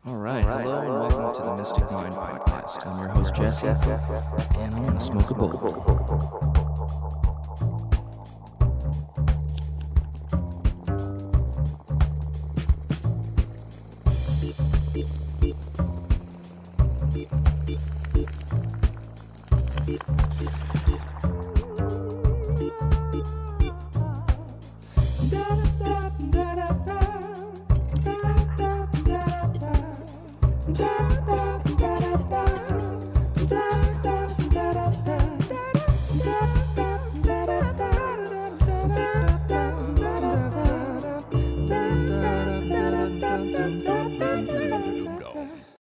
All right, hello and welcome to the Mystic Mind Podcast. I'm your host, Jesse, and I'm going to smoke a bowl.